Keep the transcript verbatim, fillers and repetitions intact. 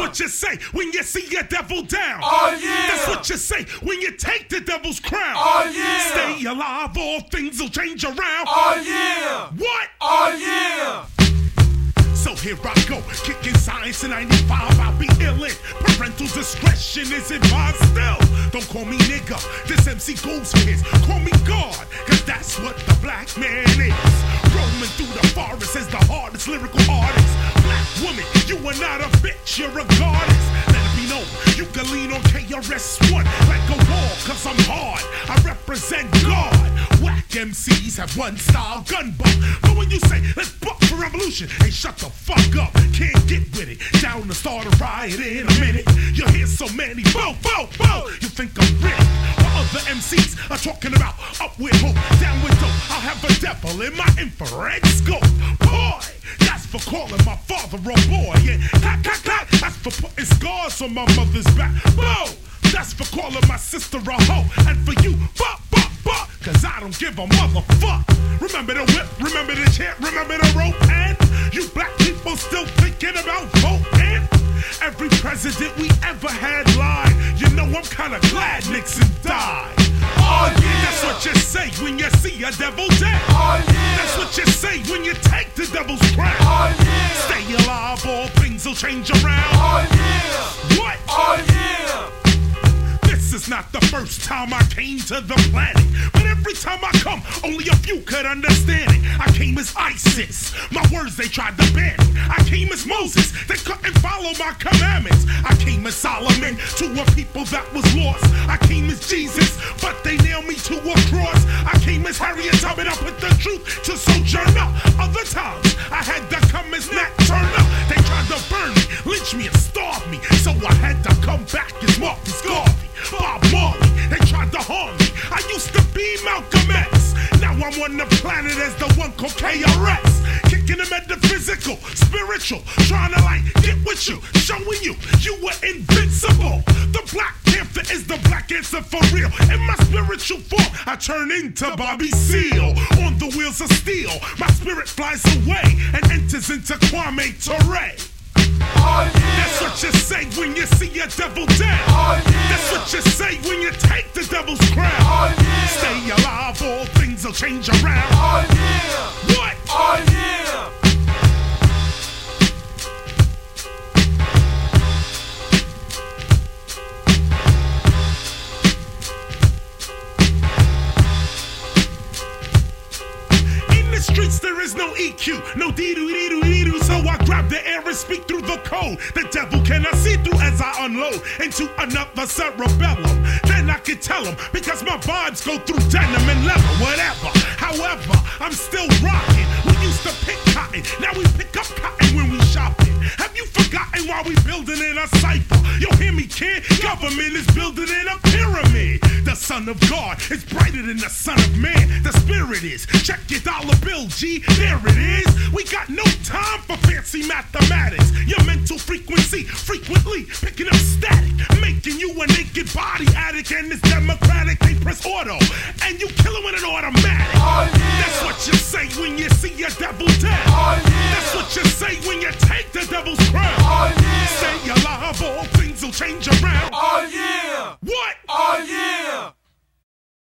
what you say when you see a devil down. Oh yeah. That's what you say when you take the devil's crown. Oh yeah. Stay alive, all things will change around. Oh yeah. What? Oh yeah. So here I go, kicking science in ninety-five, I'll be illin'. Parental discretion is advised still. Don't call me nigga, this M C goes his. Call me God, cause that's what the black man is. Roaming through the forest as the hardest lyrical artist. Black woman, you are not a bitch, you're a goddess. Let it be known, you can lean on K R S One like a wall, cause I'm hard. I represent God. Whack M Cs have one style, gun buck. But when you say, let's buck for revolution, hey, shut the fuck up, can't get with it. Down to start a riot in a minute. You hear so many, bow, bow, bow. You think I'm rich, while other M Cs are talking about up with hope, down with dope. I'll have a devil in my infrared scope. Boy, that's for calling my father a boy. And clack, clack, clack, that's for putting scars on my mother's back. Bow, that's for calling my sister a hoe. And for you, buck, buck, buck, cause I don't give a motherfuck. Remember the whip, remember the chant, remember the rope, and you black people still thinking about voting? Every president we ever had lied. You know I'm kinda glad Nixon died. Oh yeah. That's what you say when you see a devil dead. Oh yeah. That's what you say when you take the devil's crown. Oh yeah. Stay alive, all things will change around. Oh yeah. What? Oh yeah. This is not the first time I came to the planet, but every time I come, only a few could understand it. I came as ISIS, my words they tried to ban it. I came as Moses, they couldn't follow my commandments. I came as Solomon, to a people that was lost. I came as Jesus, but they nailed me to a cross. I came as Harriet Tubman, I put the truth to Sojourner. Other times, I had to come as Nat Turner. They tried to burn me, lynch me, and starve me, so I had to come back as Marcus Garvey, Bob Marley. They tried to harm me. I used to be Malcolm X. Now I'm on the planet as the one called K R S. Kicking the metaphysical, spiritual, trying to like get with you, showing you you were invincible. The Black Panther is the black answer for real. In my spiritual form, I turn into Bobby Seale. On the wheels of steel, my spirit flies away and enters into Kwame Ture. Oh yeah. That's what you say when you see a devil down. Oh yeah. That's what you say when you take the devil's crown. Oh yeah. Stay alive, all things will change around. Oh yeah. What? Oh yeah. Streets there is no E Q, no dee-doo-dee-doo-dee-doo. So I grab the air and speak through the code. The devil cannot see through as I unload into another cerebellum. Then I can tell him, because my vibes go through denim and leather, whatever. However, I'm still rocking. We used to pick cotton, now we pick up cotton when we shopping. Have you forgotten why we building in a cipher? Yo, hear me, kid? Government is building in a pyramid. The son of God is brighter than the son of man. The spirit is. Check your dollar bill, G. There it is. We got no time for fancy mathematics. Your mental frequency frequently picking up static, making you a naked body addict. And it's democratic. They press auto, and you kill it with an automatic.